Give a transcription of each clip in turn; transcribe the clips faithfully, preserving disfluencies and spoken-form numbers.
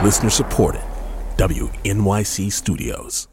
Listener supported. W N Y C Studios.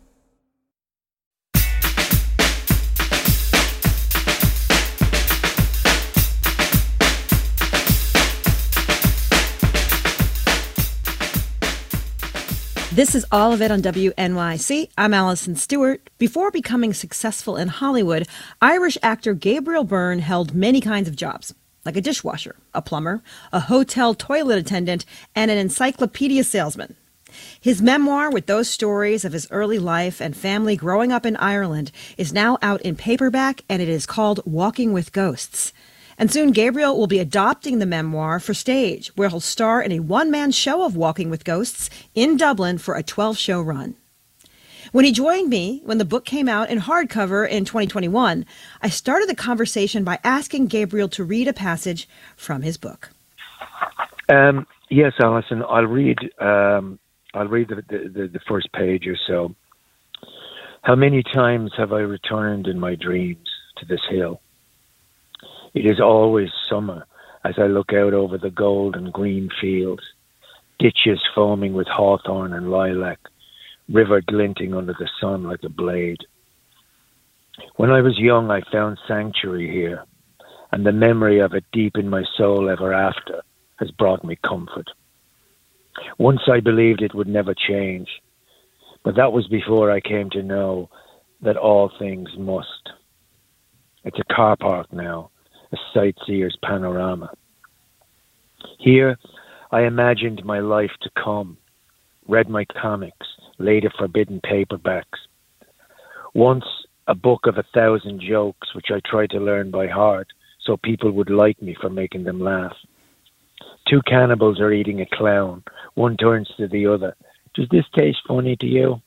This is All of It on W N Y C. I'm Allison Stewart. Before becoming successful in Hollywood, Irish actor Gabriel Byrne held many kinds of jobs, like a dishwasher, a plumber, a hotel toilet attendant, and an encyclopedia salesman. His memoir with those stories of his early life and family growing up in Ireland is now out in paperback, and it is called Walking with Ghosts. And soon Gabriel will be adopting the memoir for stage, where he'll star in a one-man show of Walking with Ghosts in Dublin for a twelve-show run. When he joined me, when the book came out in hardcover in twenty twenty-one, I started the conversation by asking Gabriel to read a passage from his book. Um, yes, Alison, I'll read. Um, I'll read the, the the first page or so. How many times have I returned in my dreams to this hill? It is always summer as I look out over the gold and green fields, ditches foaming with hawthorn and lilac, river glinting under the sun like a blade. When I was young, I found sanctuary here, and the memory of it deep in my soul ever after has brought me comfort. Once I believed it would never change, but that was before I came to know that all things must. It's a car park now, a sightseer's panorama. Here, I imagined my life to come, read my comics, later forbidden paperbacks. Once, a book of a thousand jokes, which I tried to learn by heart, so people would like me for making them laugh. Two cannibals are eating a clown. One turns to the other. Does this taste funny to you?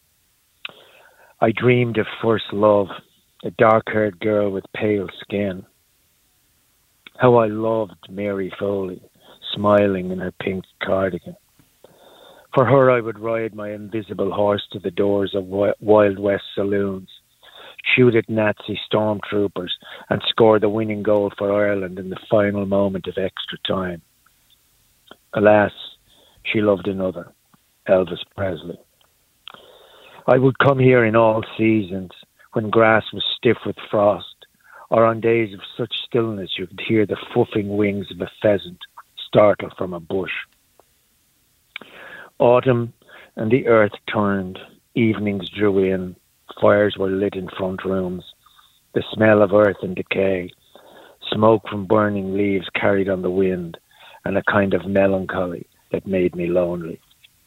I dreamed of first love, a dark-haired girl with pale skin. How I loved Mary Foley, smiling in her pink cardigan. For her, I would ride my invisible horse to the doors of Wild West saloons, shoot at Nazi stormtroopers, and score the winning goal for Ireland in the final moment of extra time. Alas, she loved another, Elvis Presley. I would come here in all seasons, when grass was stiff with frost, or on days of such stillness you could hear the fuffing wings of a pheasant startle from a bush. Autumn and the earth turned, evenings drew in, fires were lit in front rooms, the smell of earth and decay, smoke from burning leaves carried on the wind, and a kind of melancholy that made me lonely.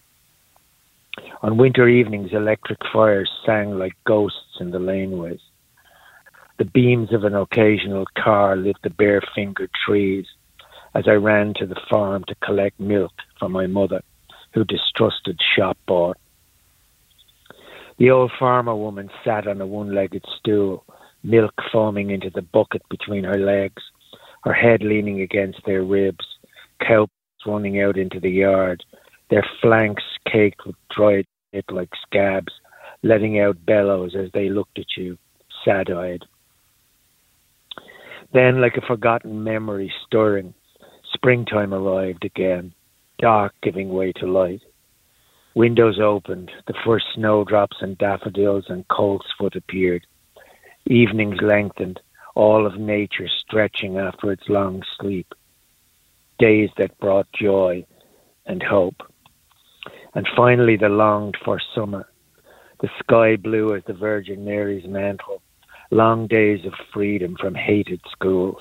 On winter evenings, electric fires sang like ghosts in the laneways. The beams of an occasional car lit the bare-fingered trees as I ran to the farm to collect milk from my mother, who distrusted shop-bought. The old farmer woman sat on a one-legged stool, milk foaming into the bucket between her legs, her head leaning against their ribs, cows running out into the yard, their flanks caked with dried shit like scabs, letting out bellows as they looked at you, sad-eyed. Then, like a forgotten memory stirring, springtime arrived again, dark giving way to light. Windows opened, the first snowdrops and daffodils and coltsfoot appeared. Evenings lengthened, all of nature stretching after its long sleep. Days that brought joy and hope. And finally the longed-for summer, the sky blue as the Virgin Mary's mantle, long days of freedom from hated schools.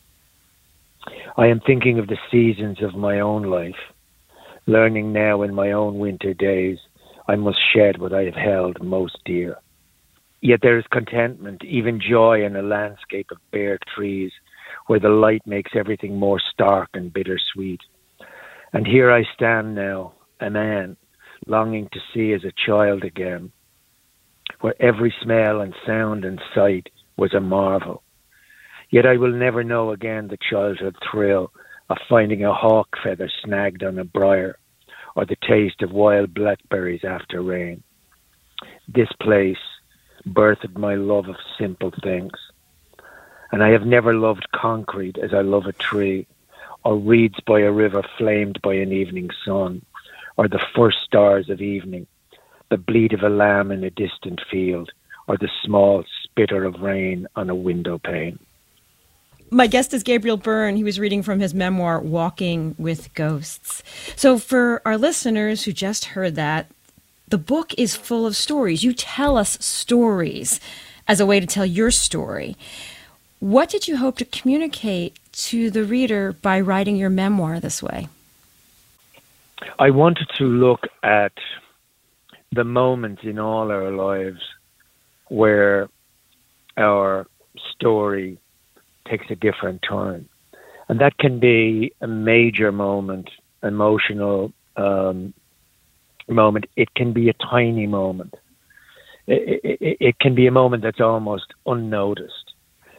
I am thinking of the seasons of my own life, learning now in my own winter days I must shed what I have held most dear. Yet there is contentment, even joy in a landscape of bare trees, where the light makes everything more stark and bittersweet. And here I stand now, a man, longing to see as a child again, where every smell and sound and sight was a marvel. Yet I will never know again the childhood thrill of finding a hawk feather snagged on a briar, or the taste of wild blackberries after rain. This place birthed my love of simple things, and I have never loved concrete as I love a tree, or reeds by a river flamed by an evening sun, or the first stars of evening, the bleat of a lamb in a distant field, or the small spitter of rain on a window pane. My guest is Gabriel Byrne. He was reading from his memoir, Walking with Ghosts. So for our listeners who just heard that, the book is full of stories. You tell us stories as a way to tell your story. What did you hope to communicate to the reader by writing your memoir this way? I wanted to look at the moments in all our lives where our story takes a different turn. And that can be a major moment, emotional um, moment. It can be a tiny moment. It, it, it can be a moment that's almost unnoticed.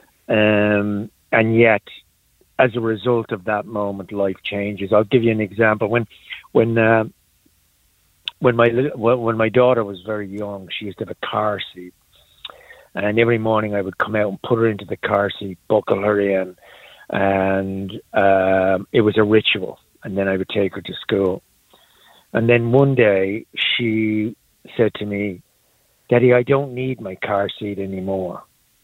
Um, and yet, as a result of that moment, life changes. I'll give you an example. When when uh, when my when my daughter was very young, she used to have a car seat. And every morning I would come out and put her into the car seat, buckle her in, and um, it was a ritual. And then I would take her to school. And then one day she said to me, "Daddy, I don't need my car seat anymore."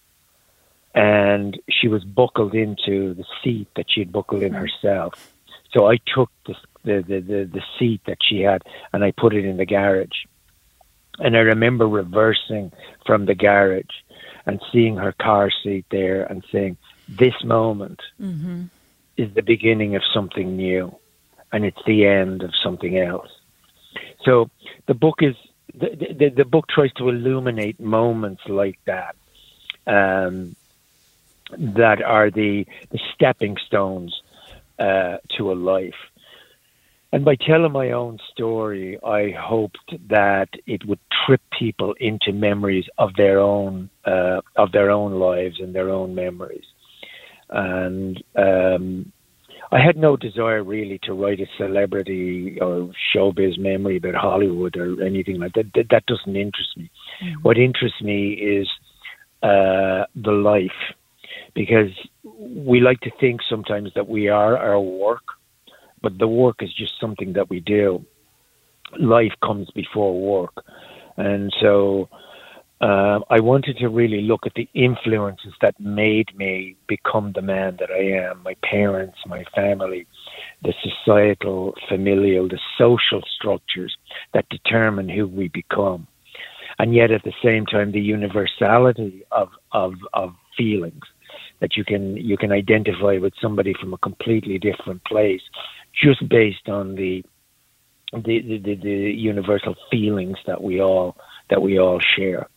And she was buckled into the seat that she had buckled in herself. So I took the the, the, the, the seat that she had and I put it in the garage. And I remember reversing from the garage and seeing her car seat there and saying, this moment mm-hmm. is the beginning of something new, and it's the end of something else. So the book is the the, the book tries to illuminate moments like that, um, that are the, the stepping stones uh, to a life. And by telling my own story, I hoped that it would trip people into memories of their own uh, of their own lives and their own memories. And um, I had no desire really to write a celebrity or showbiz memory about Hollywood or anything like that. That, that doesn't interest me. Mm-hmm. What interests me is uh, the life, because we like to think sometimes that we are our work. But the work is just something that we do. Life comes before work. And so uh, I wanted to really look at the influences that made me become the man that I am. My parents, my family, the societal, familial, the social structures that determine who we become. And yet at the same time, the universality of, of, of feelings, that you can you can identify with somebody from a completely different place, just based on the the, the, the, the universal feelings that we all that we all share.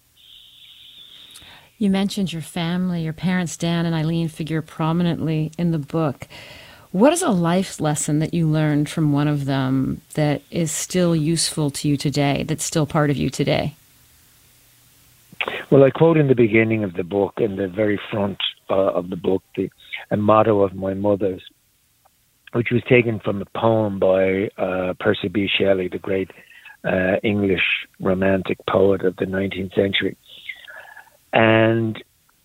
You mentioned your family, your parents, Dan and Eileen, figure prominently in the book. What is a life lesson that you learned from one of them that is still useful to you today, that's still part of you today? Well, I quote in the beginning of the book, in the very front uh, of the book, the a motto of my mother's, which was taken from a poem by uh, Percy B. Shelley, the great uh, English romantic poet of the nineteenth century. And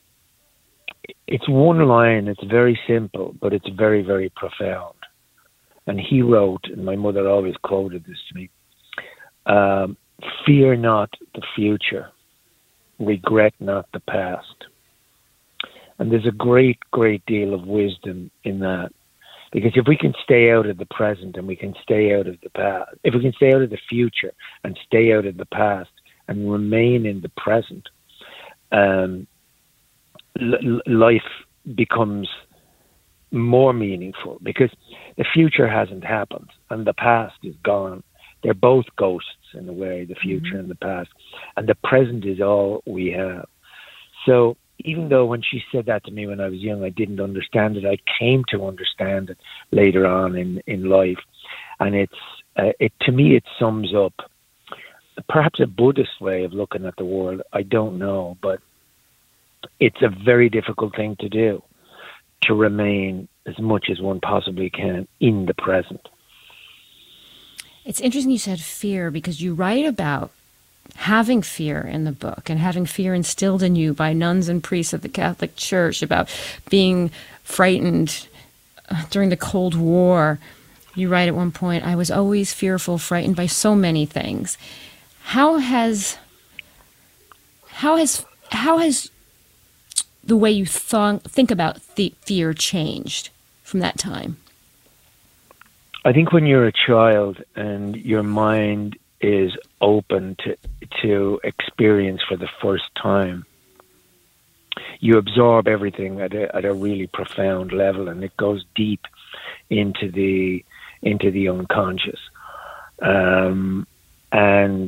it's one line, it's very simple, but it's very, very profound. And he wrote, and my mother always quoted this to me, um, "Fear not the future, regret not the past." And there's a great, great deal of wisdom in that. Because if we can stay out of the present and we can stay out of the past, if we can stay out of the future and stay out of the past and remain in the present, um, l- life becomes more meaningful, because the future hasn't happened and the past is gone. They're both ghosts in a way, the future mm-hmm. and the past. And the present is all we have. So even though when she said that to me when I was young, I didn't understand it, I came to understand it later on in, in life. And it's uh, it to me, it sums up perhaps a Buddhist way of looking at the world. I don't know, but it's a very difficult thing to do, to remain as much as one possibly can in the present. It's interesting you said fear, because you write about having fear in the book and having fear instilled in you by nuns and priests of the Catholic Church, about being frightened during the Cold War. You write at one point, I was always fearful, frightened by so many things. How has how has how has the way you th- think about the fear changed from that time? I think when you're a child and your mind is open to to experience for the first time, you absorb everything at a, at a really profound level, and it goes deep into the into the unconscious. Um, and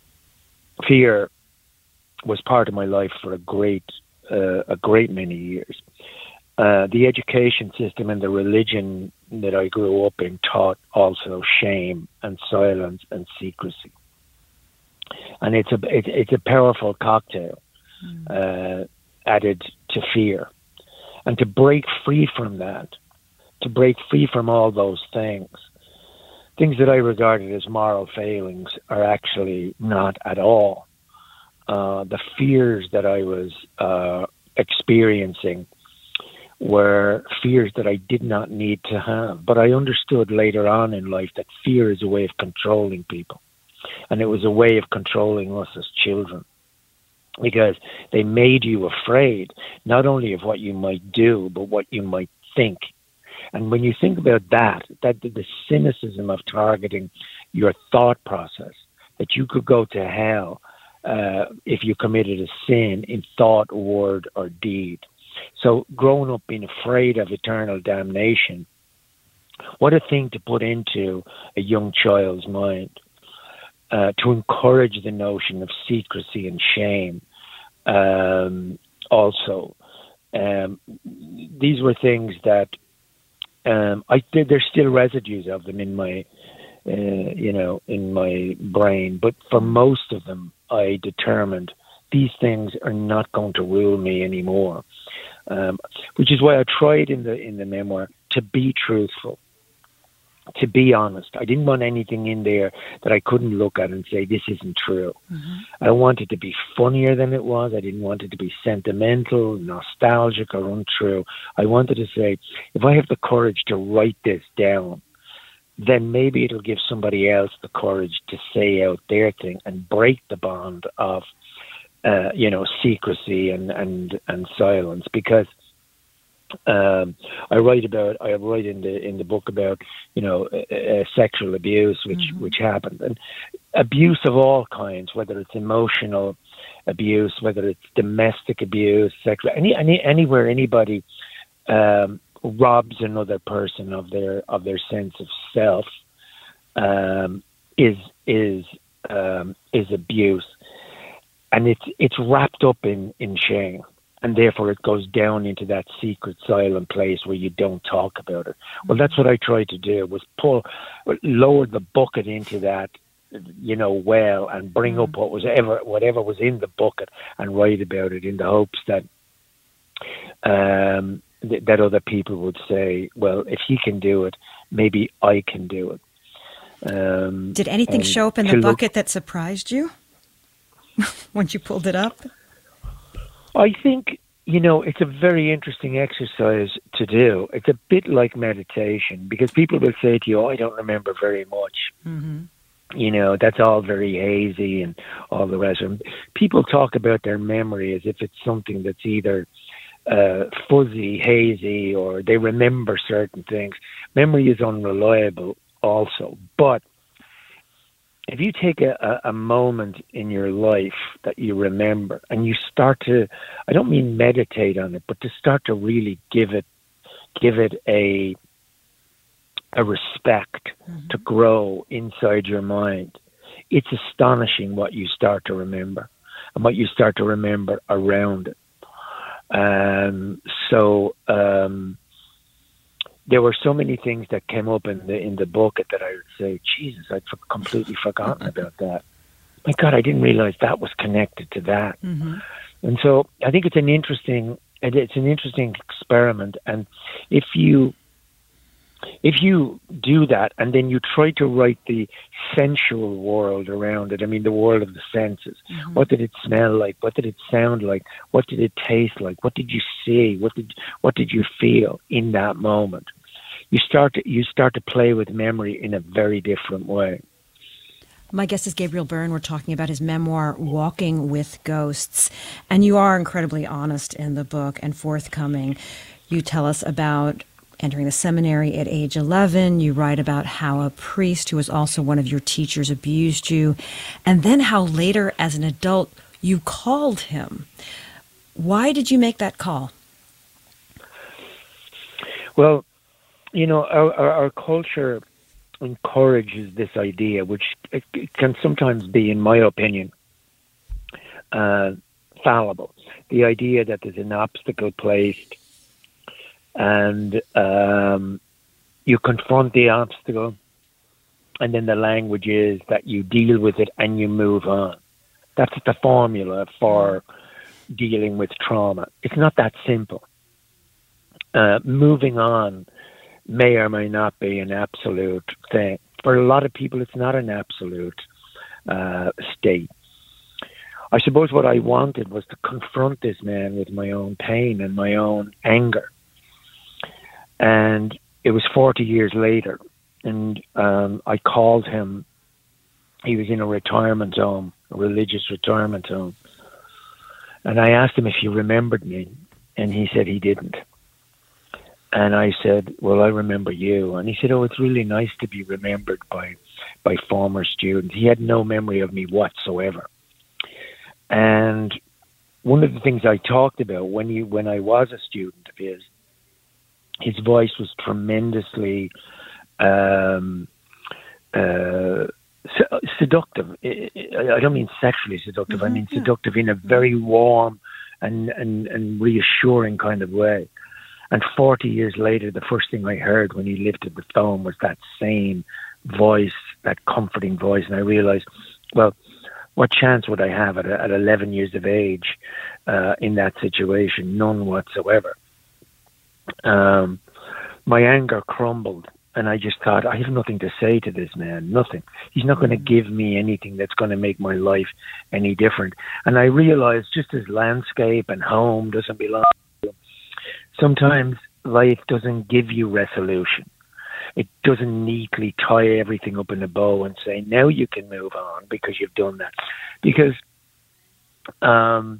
fear was part of my life for a great uh, a great many years. Uh, the education system and the religion that I grew up in taught also shame and silence and secrecy, and it's a it, it's a powerful cocktail mm. uh, added to fear. And to break free from that, to break free from all those things, things that I regarded as moral failings are actually not at all. Uh, the fears that I was uh, experiencing were fears that I did not need to have. But I understood later on in life that fear is a way of controlling people. And it was a way of controlling us as children, because they made you afraid, not only of what you might do, but what you might think. And when you think about that, that the cynicism of targeting your thought process, that you could go to hell uh, if you committed a sin in thought, word, or deed. So growing up being afraid of eternal damnation, what a thing to put into a young child's mind, uh, to encourage the notion of secrecy and shame. Um, also, um, these were things that um, I there's still residues of them in my, uh, you know, in my brain. But for most of them, I determined these things are not going to rule me anymore. Um, which is why I tried in the in the memoir to be truthful, to be honest. I didn't want anything in there that I couldn't look at and say, this isn't true. Mm-hmm. I wanted to be funnier than it was. I didn't want it to be sentimental, nostalgic, or untrue. I wanted to say, if I have the courage to write this down, then maybe it'll give somebody else the courage to say out their thing and break the bond of Uh, you know, secrecy and, and, and silence, because um, I write about, I write in the in the book about, you know, uh, sexual abuse, which mm-hmm. which happened, and abuse of all kinds, whether it's emotional abuse, whether it's domestic abuse, sexual, any, any anywhere anybody um, robs another person of their of their sense of self um, is is um, is abuse. And it's it's wrapped up in, in shame, and therefore it goes down into that secret, silent place where you don't talk about it. Well, that's what I tried to do, was pull, lower the bucket into that, you know, well, and bring up what was ever, whatever was in the bucket, and write about it in the hopes that um, th- that other people would say, well, if he can do it, maybe I can do it. Um, Did anything show up in the bucket look- that surprised you? Once you pulled it up? I think, you know, it's a very interesting exercise to do. It's a bit like meditation, because people will say to you, oh, I don't remember very much. Mm-hmm. You know, that's all very hazy and all the rest of them. People talk about their memory as if it's something that's either uh, fuzzy, hazy, or they remember certain things. Memory is unreliable also, but if you take a, a moment in your life that you remember and you start to, I don't mean meditate on it, but to start to really give it, give it a, a respect mm-hmm. to grow inside your mind, it's astonishing what you start to remember and what you start to remember around it. Um, so, um, there were so many things that came up in the in the book that I would say, Jesus, I'd for- completely forgotten about that. My God, I didn't realize that was connected to that. Mm-hmm. And so I think it's an interesting, it's an interesting experiment. And if you if you do that and then you try to write the sensual world around it, I mean, the world of the senses. Mm-hmm. What did it smell like? What did it sound like? What did it taste like? What did you see? What did what did you feel in that moment? you start to, you start to play with memory in a very different way. My guest is Gabriel Byrne. We're talking about his memoir, Walking with Ghosts. And you are incredibly honest in the book and forthcoming. You tell us about entering the seminary at age eleven. You write about how a priest who was also one of your teachers abused you. And then how later, as an adult, you called him. Why did you make that call? Well, you know, our, our, our culture encourages this idea, which it, it can sometimes be, in my opinion, uh, fallible. The idea that there's an obstacle placed and um, you confront the obstacle, and then the language is that you deal with it and you move on. That's the formula for dealing with trauma. It's not that simple. Uh, moving on may or may not be an absolute thing. For a lot of people, it's not an absolute uh, state. I suppose what I wanted was to confront this man with my own pain and my own anger. And it was forty years later, and um, I called him. He was in a retirement home, a religious retirement home. And I asked him if he remembered me, and he said he didn't. And I said, well, I remember you. And he said, oh, it's really nice to be remembered by by former students. He had no memory of me whatsoever. And one of the things I talked about when you when I was a student of his, his voice was tremendously um, uh, seductive. I don't mean sexually seductive. Mm-hmm. I mean seductive in a very warm and, and, and reassuring kind of way. And forty years later, the first thing I heard when he lifted the phone was that same voice, that comforting voice. And I realized, well, what chance would I have at, at eleven years of age uh, in that situation? None whatsoever. Um, my anger crumbled, and I just thought, I have nothing to say to this man, nothing. He's not going to give me anything that's going to make my life any different. And I realized, just as landscape and home doesn't belong to him, sometimes life doesn't give you resolution. It doesn't neatly tie everything up in a bow and say, now you can move on because you've done that. Because um,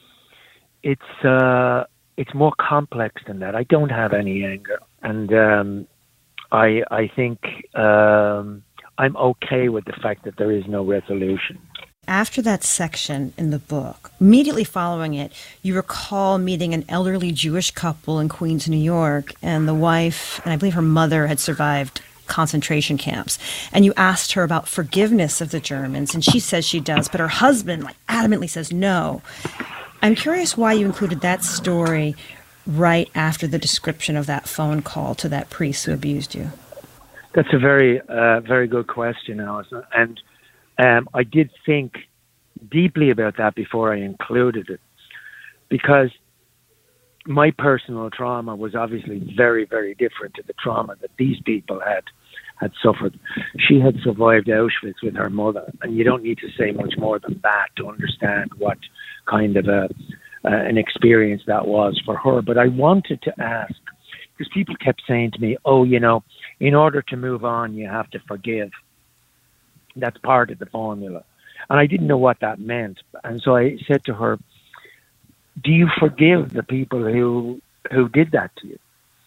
it's uh, it's more complex than that. I don't have any anger. And um, I, I think um, I'm okay with the fact that there is no resolution. After that section in the book, immediately following it, you recall meeting an elderly Jewish couple in Queens, New York, and the wife, and I believe her mother, had survived concentration camps. And you asked her about forgiveness of the Germans, and she says she does, but her husband like adamantly says no. I'm curious why you included that story right after the description of that phone call to that priest who abused you. That's a very, uh, very good question, Alison. And Um, I did think deeply about that before I included it, because my personal trauma was obviously very, very different to the trauma that these people had had suffered. She had survived Auschwitz with her mother, and you don't need to say much more than that to understand what kind of a uh, an experience that was for her. But I wanted to ask, because people kept saying to me, oh, you know, in order to move on, you have to forgive. That's part of the formula. And I didn't know what that meant. And so I said to her, do you forgive the people who who did that to you?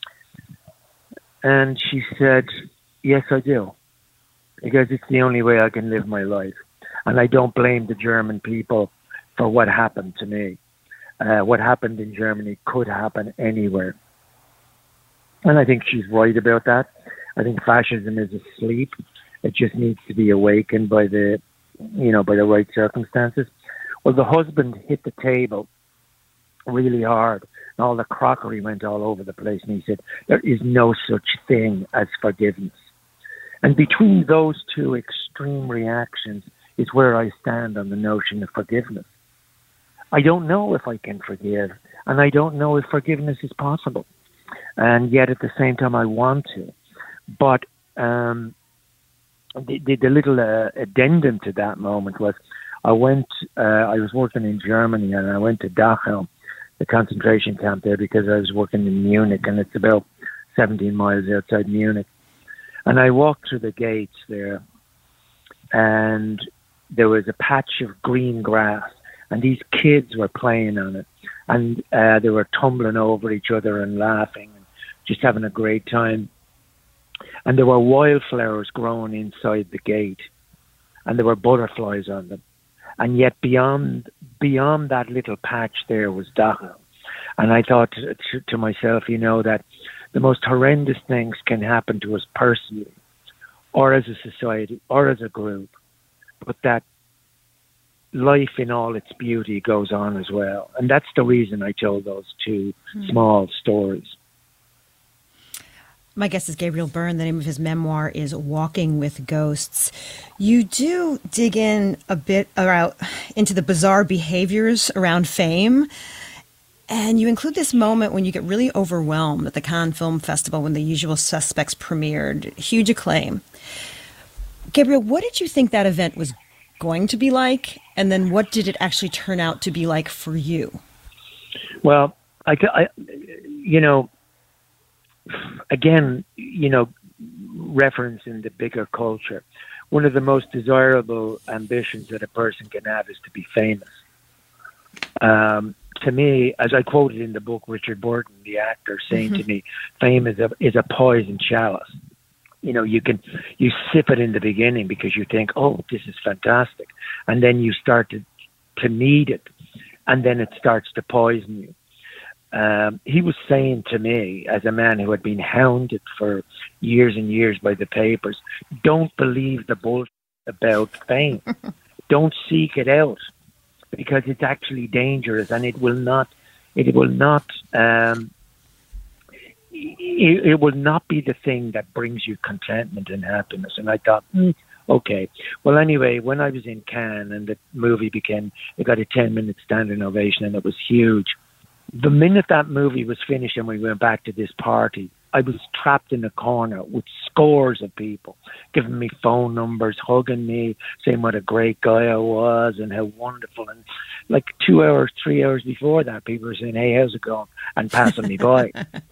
And she said, yes, I do. Because it's the only way I can live my life. And I don't blame the German people for what happened to me. Uh, what happened in Germany could happen anywhere. And I think she's right about that. I think fascism is asleep. It just needs to be awakened by the, you know, by the right circumstances. Well, the husband hit the table really hard, and all the crockery went all over the place. And he said, there is no such thing as forgiveness. And between those two extreme reactions is where I stand on the notion of forgiveness. I don't know if I can forgive, and I don't know if forgiveness is possible. And yet at the same time, I want to. But, um, The, the, the little uh, addendum to that moment was I went, uh, I was working in Germany, and I went to Dachau, the concentration camp there, because I was working in Munich, and it's about seventeen miles outside Munich. And I walked through the gates there, and there was a patch of green grass, and these kids were playing on it, and uh, they were tumbling over each other and laughing and just having a great time. And there were wildflowers growing inside the gate, and there were butterflies on them. And yet beyond beyond that little patch there was Dachau. And I thought to, to, to myself, you know, that the most horrendous things can happen to us personally, or as a society, or as a group, but that life in all its beauty goes on as well. And that's the reason I told those two mm-hmm. small stories. My guest is Gabriel Byrne. The name of his memoir is Walking with Ghosts. You do dig in a bit around, into the bizarre behaviors around fame. And you include this moment when you get really overwhelmed at the Cannes Film Festival when The Usual Suspects premiered. Huge acclaim. Gabriel, what did you think that event was going to be like? And then what did it actually turn out to be like for you? Well, I, I you know, again, you know, referencing the bigger culture, one of the most desirable ambitions that a person can have is to be famous. Um, to me, as I quoted in the book, Richard Burton, the actor, saying mm-hmm. to me, fame is a, is a poison chalice. You know, you can, you sip it in the beginning because you think, oh, this is fantastic. And then you start to, to need it. And then it starts to poison you. Um, he was saying to me, as a man who had been hounded for years and years by the papers, don't believe the bullshit about fame. Don't seek it out, because it's actually dangerous, and it will not, it will not, um, it, it will not be the thing that brings you contentment and happiness. And I thought, hmm, okay. Well, anyway, when I was in Cannes and the movie became, it got a ten-minute standing ovation, and it was huge. The minute that movie was finished and we went back to this party, I was trapped in a corner with scores of people giving me phone numbers, hugging me, saying what a great guy I was and how wonderful. And like two hours, three hours before that, people were saying, hey, how's it going? And passing me by.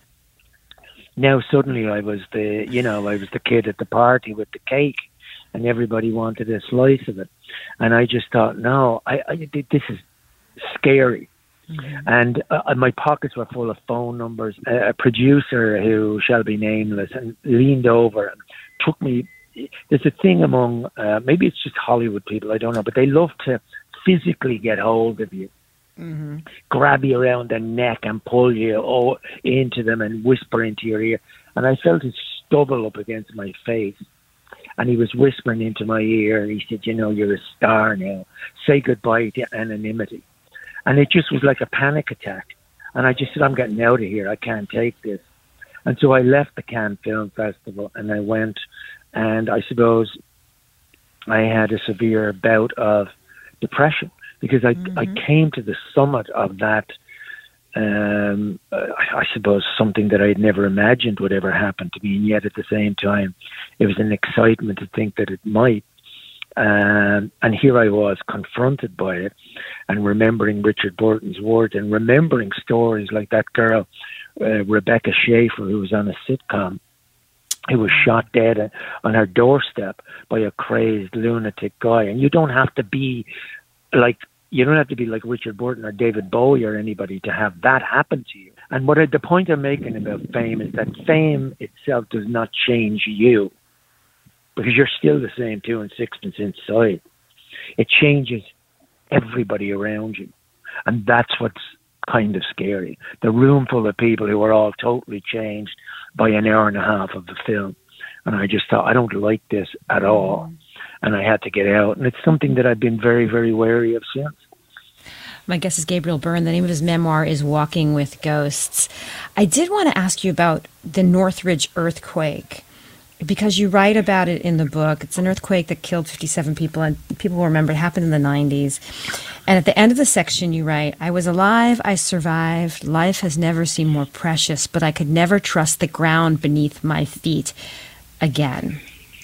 Now suddenly I was the, you know, I was the kid at the party with the cake, and everybody wanted a slice of it. And I just thought, no, I, I this is scary. Mm-hmm. And uh, my pockets were full of phone numbers. Uh, a producer who shall be nameless and leaned over and took me. There's a thing among, uh, maybe it's just Hollywood people, I don't know, but they love to physically get hold of you, mm-hmm. grab you around the neck and pull you oh, into them and whisper into your ear. And I felt his stubble up against my face. And he was whispering into my ear, and he said, you know, you're a star now. Say goodbye to anonymity. And it just was like a panic attack. And I just said, I'm getting out of here. I can't take this. And so I left the Cannes Film Festival and I went, and I suppose I had a severe bout of depression because I, mm-hmm. I came to the summit of that, um, I, I suppose something that I had never imagined would ever happen to me. And yet at the same time, it was an excitement to think that it might. Um, and here I was confronted by it and remembering Richard Burton's words and remembering stories like that girl, uh, Rebecca Schaefer, who was on a sitcom, who was shot dead on her doorstep by a crazed lunatic guy. And you don't have to be like, you don't have to be like Richard Burton or David Bowie or anybody to have that happen to you. And what I, the point I'm making about fame is that fame itself does not change you, because you're still the same two and sixpence inside. It changes everybody around you. And that's what's kind of scary. The room full of people who are all totally changed by an hour and a half of the film. And I just thought, I don't like this at all. And I had to get out. And it's something that I've been very, very wary of since. My guest is Gabriel Byrne. The name of his memoir is Walking with Ghosts. I did want to ask you about the Northridge earthquake, because you write about it in the book. It's an earthquake that killed fifty-seven people, and people will remember it happened in the nineties. And at the end of the section, you write, I was alive, I survived. Life has never seemed more precious, but I could never trust the ground beneath my feet again.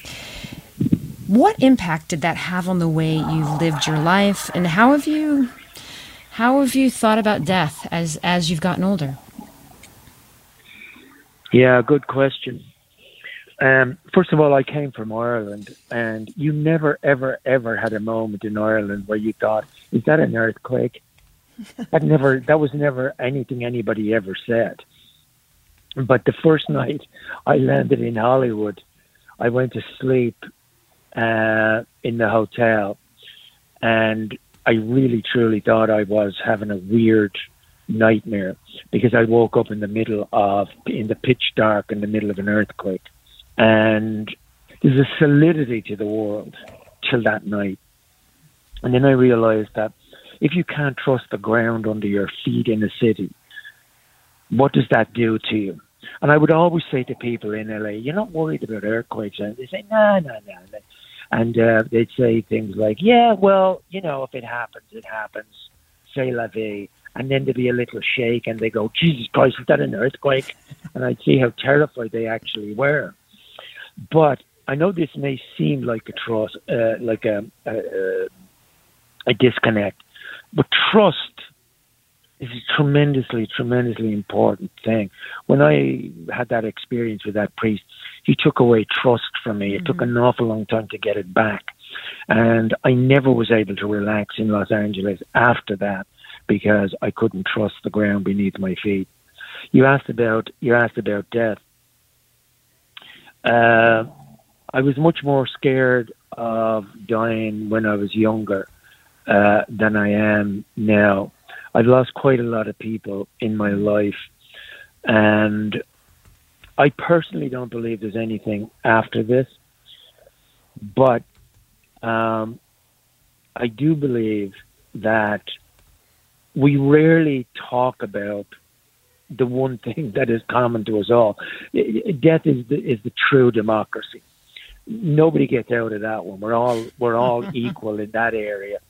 What impact did that have on the way you lived your life, and how have you, how have you thought about death as as you've gotten older? Yeah, good question. Um, first of all, I came from Ireland, and you never, ever, ever had a moment in Ireland where you thought, "Is that an earthquake?" That never. That was never anything anybody ever said. But the first night I landed in Hollywood, I went to sleep uh, in the hotel, and I really, truly thought I was having a weird nightmare because I woke up in the middle of, in the pitch dark, in the middle of an earthquake. And there's a solidity to the world till that night. And then I realized that if you can't trust the ground under your feet in a city, what does that do to you? And I would always say to people in L A, you're not worried about earthquakes. And they say, no, no, no. And uh, they'd say things like, yeah, well, you know, if it happens, it happens. C'est la vie. And then there'd be a little shake and they go, Jesus Christ, is that an earthquake? And I'd see how terrified they actually were. But I know this may seem like a trust, uh, like a, a, a disconnect, but trust is a tremendously, tremendously important thing. When I had that experience with that priest, he took away trust from me. It mm-hmm. took an awful long time to get it back. And I never was able to relax in Los Angeles after that because I couldn't trust the ground beneath my feet. You asked about, you asked about death. Uh, I was much more scared of dying when I was younger uh, than I am now. I've lost quite a lot of people in my life, and I personally don't believe there's anything after this, but um, I do believe that we rarely talk about the one thing that is common to us all. Death is the, is the true democracy. Nobody gets out of that one. We're all we're all equal in that area,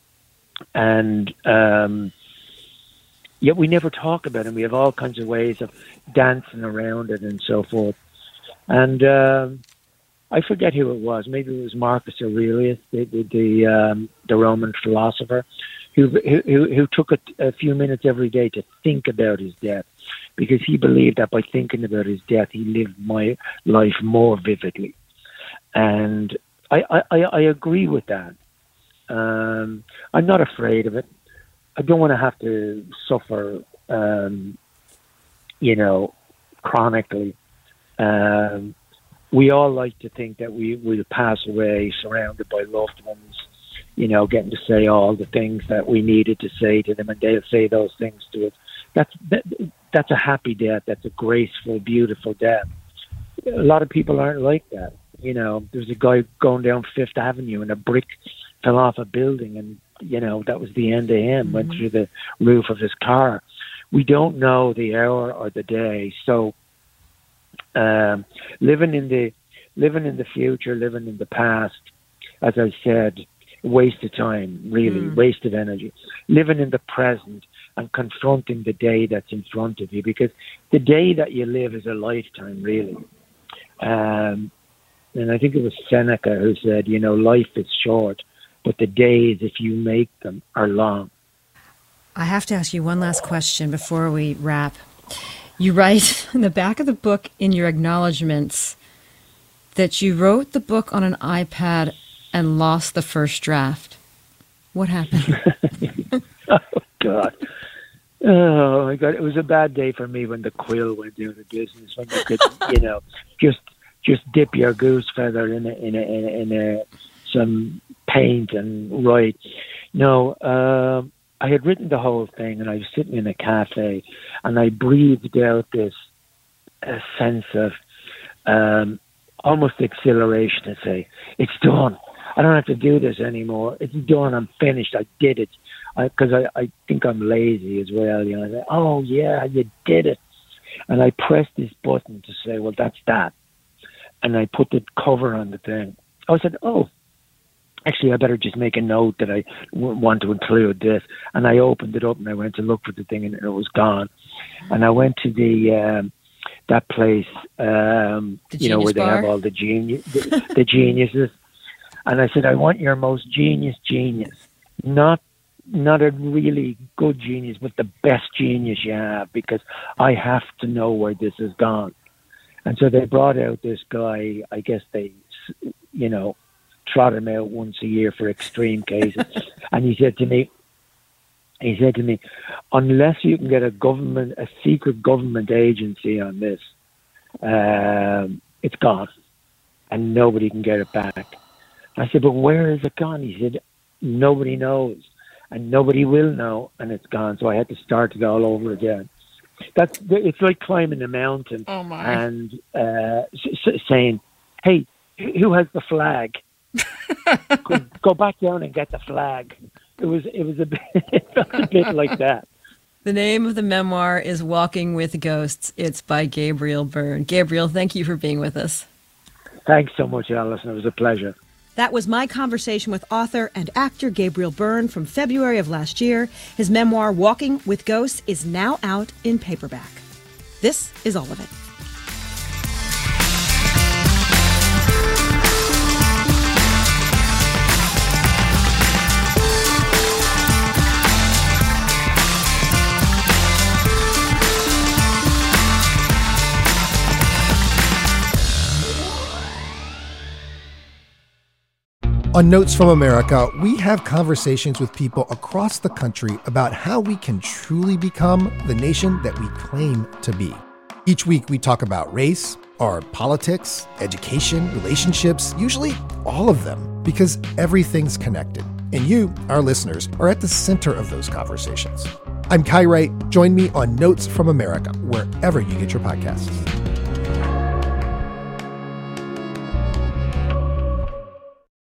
and um, yet we never talk about it. We have all kinds of ways of dancing around it and so forth. And um, I forget who it was. Maybe it was Marcus Aurelius, the the the, um, the Roman philosopher, who who, who took a, a few minutes every day to think about his death, because he believed that by thinking about his death, he lived my life more vividly. And I, I, I agree with that. Um, I'm not afraid of it. I don't want to have to suffer, um, you know, chronically. Um, we all like to think that we will pass away surrounded by loved ones, you know, getting to say all the things that we needed to say to them, and they'll say those things to us. That's that, that's a happy death. That's a graceful, beautiful death. A lot of people aren't like that. You know, there's a guy going down Fifth Avenue and a brick fell off a building, and, you know, that was the end of him, mm-hmm. went through the roof of his car. We don't know the hour or the day. So um, living in the living in the future, living in the past, as I said, waste of time, really, mm. waste of energy. Living in the present and confronting the day that's in front of you, because the day that you live is a lifetime, really. Um, and I think it was Seneca who said, you know, life is short, but the days, if you make them, are long. I have to ask you one last question before we wrap. You write in the back of the book in your acknowledgments that you wrote the book on an iPad and lost the first draft. What happened? Oh, God. Oh, my God. It was a bad day for me when the quill went out of business, when you could, you know, just just dip your goose feather in a, in a, in a, in a some paint and write. No, um, I had written the whole thing, and I was sitting in a cafe, and I breathed out this a sense of um, almost exhilaration to say, it's done. I don't have to do this anymore. It's done. I'm finished. I did it. Because I, I, I think I'm lazy as well. You know, I say, oh, yeah, you did it. And I pressed this button to say, well, that's that. And I put the cover on the thing. I said, oh, actually, I better just make a note that I w- want to include this. And I opened it up and I went to look for the thing, and it was gone. And I went to the um, that place, um, you know, where bar? They have all the, genius, the, the geniuses. And I said, I want your most genius genius, not not a really good genius, but the best genius you have, because I have to know where this has gone. And so they brought out this guy, I guess they, you know, trot him out once a year for extreme cases. And he said to me, he said to me, unless you can get a government, a secret government agency on this, um, it's gone. And nobody can get it back. I said, but where is it gone? He said, nobody knows. And nobody will know, and it's gone. So I had to start it all over again. That's it's like climbing a mountain oh my. and uh, s- saying, "Hey, who has the flag? go, go back down and get the flag." It was it was a bit, it felt a bit like that. The name of the memoir is Walking with Ghosts. It's by Gabriel Byrne. Gabriel, thank you for being with us. Thanks so much, Alison. It was a pleasure. That was my conversation with author and actor Gabriel Byrne from February of last year. His memoir, Walking with Ghosts, is now out in paperback. This is All of It. On Notes from America, we have conversations with people across the country about how we can truly become the nation that we claim to be. Each week, we talk about race, our politics, education, relationships, usually all of them, because everything's connected. And you, our listeners, are at the center of those conversations. I'm Kai Wright. Join me on Notes from America, wherever you get your podcasts.